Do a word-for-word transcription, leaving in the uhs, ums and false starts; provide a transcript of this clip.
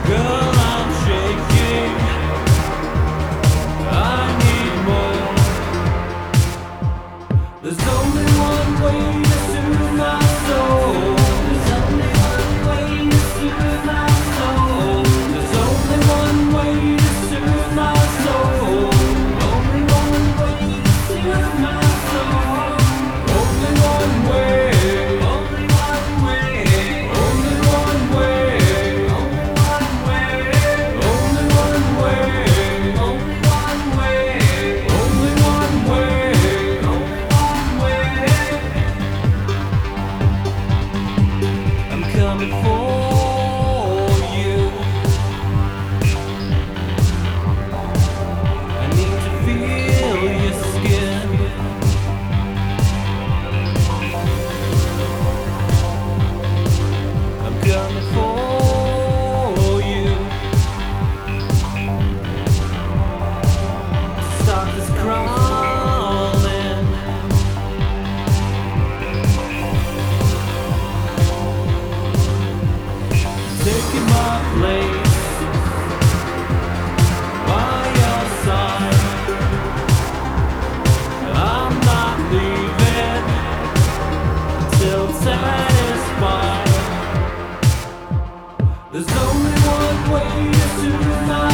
Girl, I'm shaking. I need more. There's only one way to soothe my soul. There's only one way to soothe my soul. There's only one way to soothe my soul. Only one way to soothe my soul. Only one way. Only one way. Only one way. Only one way. Only one way. Only one way. Only one way. Only one way. I'm coming for you. I need to feel your skin. I'm coming for you. Stop this crawling. Taking my place by your side. I'm not leaving till satisfied. There's only one way to soothe my